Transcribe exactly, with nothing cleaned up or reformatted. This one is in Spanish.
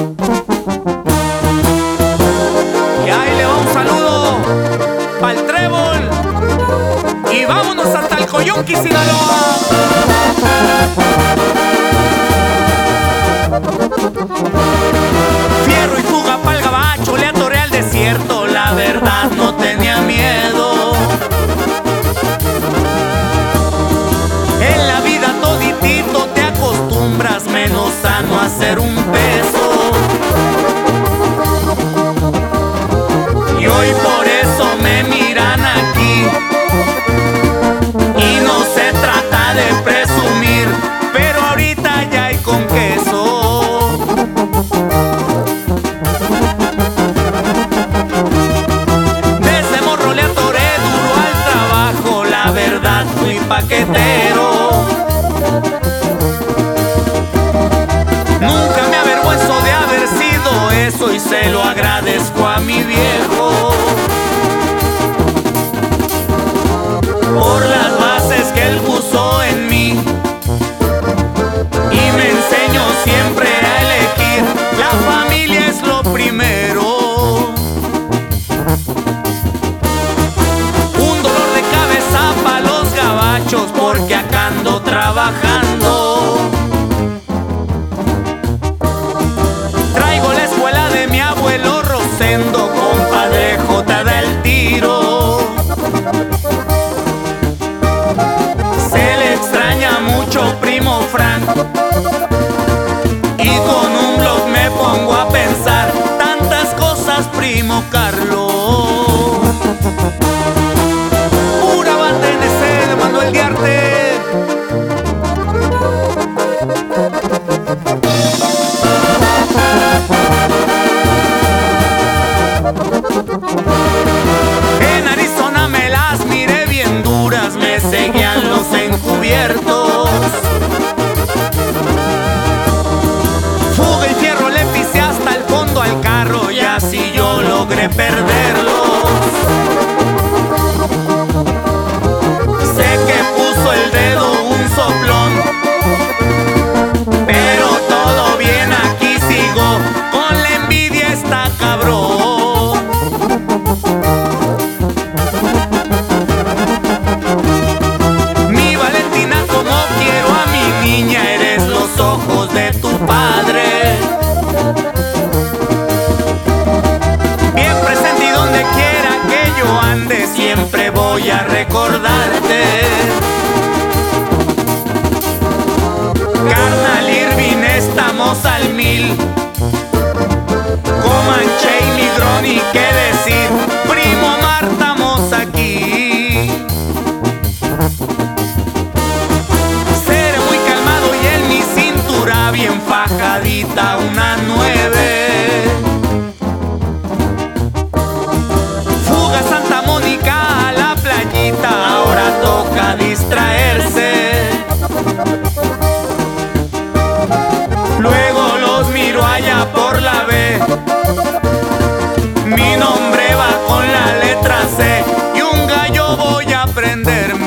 Y ahí le va un saludo pa'l Trébol. Y vámonos hasta el Coyunqui, Sinaloa. Fierro y fuga pa'l gabacho, le atoré al desierto. La verdad no tenía miedo. En la vida toditito te acostumbras, menos sano a hacer un peso. Y hoy por eso me miran aquí. Y no se trata de presumir, pero ahorita ya hay con queso. Desde morro le atoré duro al trabajo, la verdad fui paquetero. Nunca me avergüenzo de haber sido eso y se lo agradezco a mi viejo por las bases que él puso en mí y me enseñó siempre a elegir. La familia es lo primero. Un dolor de cabeza pa' los gabachos porque acá ando trabajando. Traigo la escuela de mi abuelo Rosendo, compadre J del tiro. Se le extraña mucho, primo Frank. Y con un blog me pongo a pensar tantas cosas, primo Carlos. Pura banda N C de Manuel Diarte. En Arizona me las miré bien duras, me seguían los encubiertos. Fuga y fierro le pisé hasta el fondo al carro y así yo logré perderlos. Sé que puso el dedo un soplón, pero todo bien, aquí sigo. Con la envidia está cabrón. Mi Valentina, como quiero a mi niña, eres los ojos de tu padre. Bien presente y donde quiera que yo ande, siempre voy a recordarte. Carnal Irving, estamos al mil. Comanche y Migrón, y qué decir, primo Mar, estamos aquí. Seré muy calmado y en mi cintura bien fajadita una nueve. Fuga Santa Mónica a la playita, ahora toca distraerse. Luego los miro allá por la B. Mi nombre va con la letra C y un gallo voy a prenderme.